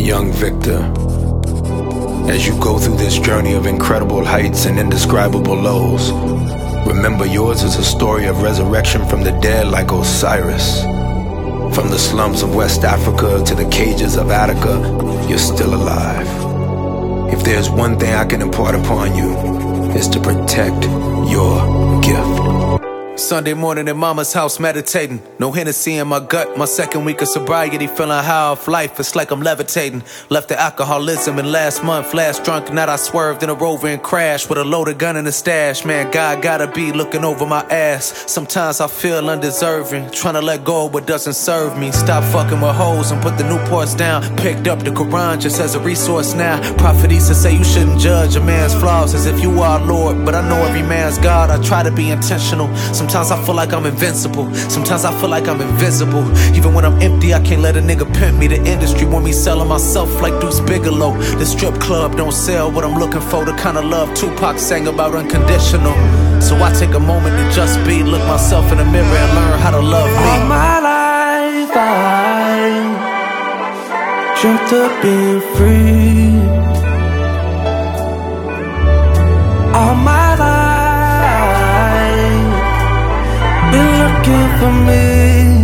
Young Victor, as you go through this journey of incredible heights and indescribable lows, remember yours is a story of resurrection from the dead like Osiris. From the slums of West Africa to the cages of Attica, you're still alive. If there's one thing I can impart upon you, it's to protect your gift. Sunday morning in mama's house meditating. No Hennessy in my gut, my second week of sobriety. Feeling high off life, it's like I'm levitating. Left the alcoholism in last month, last drunk night I swerved in a Rover and crashed with a loaded gun in a stash. Man, God gotta be looking over my ass. Sometimes I feel undeserving, trying to let go of what doesn't serve me. Stop fucking with hoes and put the Newports down. Picked up the Quran just as a resource now. Prophet used to say you shouldn't judge a man's flaws as if you are Lord, but I know every man's God. I try to be intentional. Sometimes I feel like I'm invincible. Sometimes I feel like I'm invisible. Even when I'm empty, I can't let a nigga pimp me. The industry want me selling myself like Deuce Bigelow. The strip club don't sell what I'm looking for. The kind of love Tupac sang about, unconditional. So I take a moment to just be, look myself in the mirror and learn how to love me. All my life I dreamt of being free. All my life been looking for me.